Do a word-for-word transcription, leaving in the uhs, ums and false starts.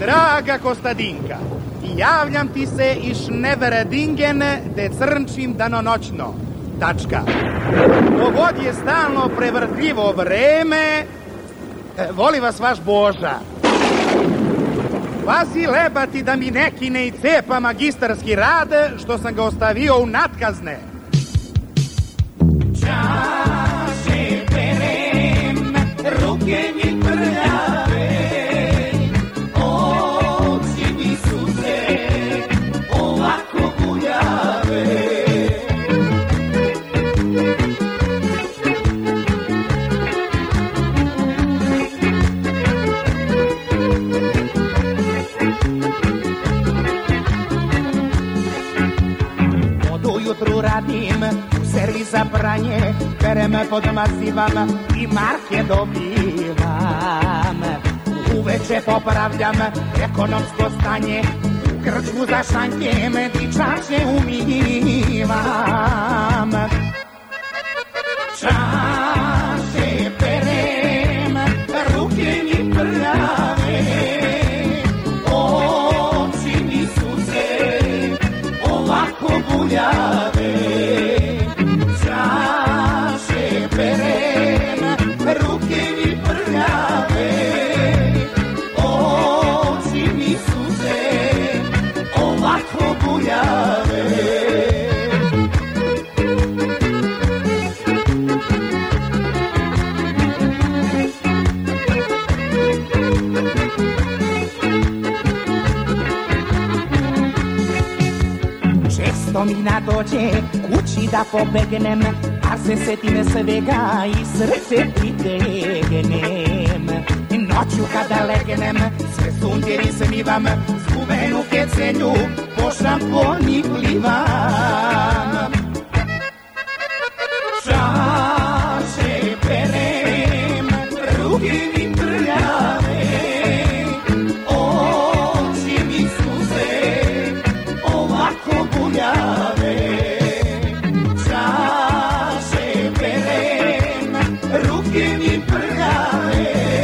Draga Kostadinka, javljam ti se iš Neveredingen, de crnčim danonoćno. Tačka. Povod je stalno prevrtljivo vreme. Voli vas vaš Boža. Pazi lebati da mi neki ne i cepa magistarski rad, što sam ga ostavio u natkazne. Čaše perem, ruke mi prljave, oči mi suze, ovako buljave. Ujutru radim u servis za pranje, perem podmazivam i marke dobivam. Uveče popravljam ekonomsko stanje, u krčmu za šanjem dičače umivam. Čaše perem, ruke mi prljave, oči mi suze, ovako buljave. Čaše perem, ruke mi prljave, oči mi suze, ovako buljave. Često mi nadođe kući da pobegnem, a se setim svega i srce pritegnem. Noću kada legnem, sve sunđeri snivam, skuvenu kecenju po šamponi plivam. Čaše perem, ruke mi prljave, oči mi suze, ovako buljave. Čaše perem, ruke mi prljave,